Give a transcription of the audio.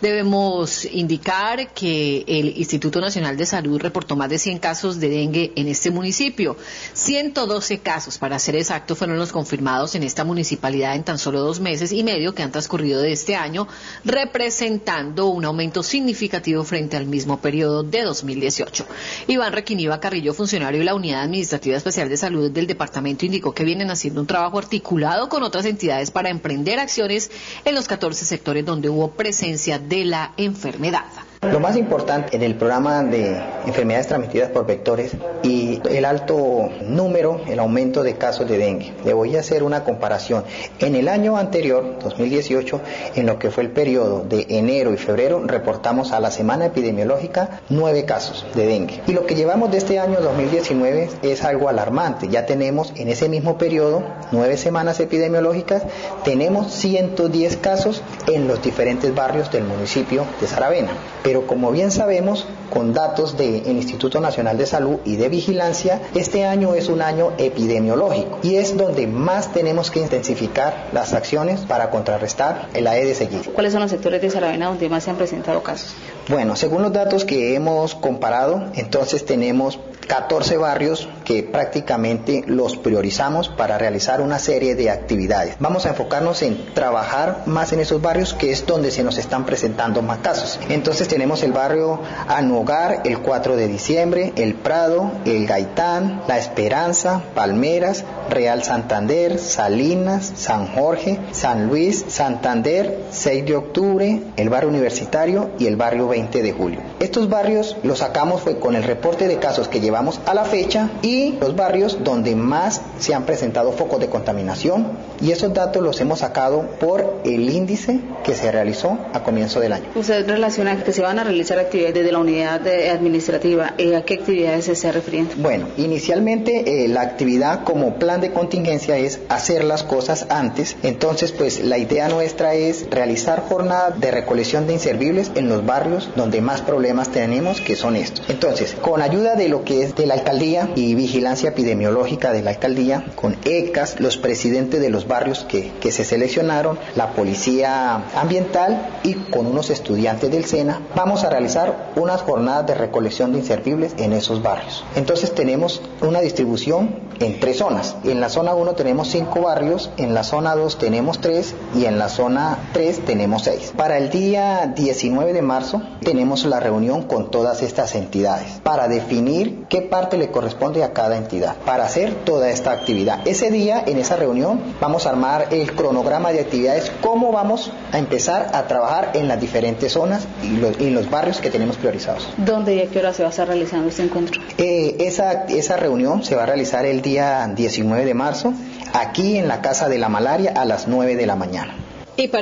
Debemos indicar que el Instituto Nacional de Salud reportó más de 100 casos de dengue en este municipio. 112 casos, para ser exacto, fueron los confirmados en esta municipalidad en tan solo 2 meses y medio que han transcurrido de este año, representando un aumento significativo frente al mismo periodo de 2018. Iván Requiniva Carrillo, funcionario de la Unidad Administrativa Especial de Salud del departamento, indicó que vienen haciendo un trabajo articulado con otras entidades para emprender acciones en los 14 sectores donde hubo presencia de la enfermedad. Lo más importante en el programa de enfermedades transmitidas por vectores y el alto número, el aumento de casos de dengue. Le voy a hacer una comparación. En el año anterior, 2018, en lo que fue el periodo de enero y febrero, reportamos a la semana epidemiológica 9 casos de dengue. Y lo que llevamos de este año 2019 es algo alarmante. Ya tenemos en ese mismo periodo, 9 semanas epidemiológicas, tenemos 110 casos en los diferentes barrios del municipio de Saravena. Pero como bien sabemos, con datos del Instituto Nacional de Salud y de Vigilancia, este año es un año epidemiológico y es donde más tenemos que intensificar las acciones para contrarrestar el Aedes aegypti. ¿Cuáles son los sectores de Saravena donde más se han presentado casos? Bueno, según los datos que hemos comparado, entonces tenemos 14 barrios que prácticamente los priorizamos para realizar una serie de actividades. Vamos a enfocarnos en trabajar más en esos barrios, que es donde se nos están presentando más casos. Entonces tenemos el barrio Anogar, el 4 de diciembre, el Prado, el Gaitán, La Esperanza, Palmeras, Real Santander, Salinas, San Jorge, San Luis, Santander, 6 de octubre, el barrio Universitario y el barrio 20 de julio. Estos barrios los sacamos fue con el reporte de casos que llevamos a la fecha y los barrios donde más se han presentado focos de contaminación, y esos datos los hemos sacado por el índice que se realizó a comienzo del año. Usted relaciona que se van a realizar actividades desde la unidad administrativa. ¿A qué actividades se está refiriendo? Bueno, inicialmente la actividad como plan de contingencia es hacer las cosas antes. Entonces, pues la idea nuestra es realizar jornadas de recolección de inservibles en los barrios donde más problemas tenemos, que son estos. Entonces, con ayuda de lo que es de la alcaldía y vigilancia epidemiológica de la alcaldía, con ECAS, los presidentes de los barrios que se seleccionaron, la policía ambiental y con unos estudiantes del SENA, vamos a realizar unas jornadas de recolección de inservibles en esos barrios. Entonces tenemos una distribución en 3 zonas. En la zona 1 tenemos 5 barrios, en la zona 2 tenemos 3 y en la zona 3 tenemos 6. Para el día 19 de marzo tenemos la reunión con todas estas entidades para definir qué parte le corresponde a cada entidad para hacer toda esta actividad. Ese día, en esa reunión, vamos a armar el cronograma de actividades, cómo vamos a empezar a trabajar en las diferentes zonas y los barrios que tenemos priorizados. ¿Dónde y a qué hora se va a estar realizando este encuentro? Esa reunión se va a realizar el día 19 de marzo, aquí en la Casa de la Malaria a las 9 de la mañana.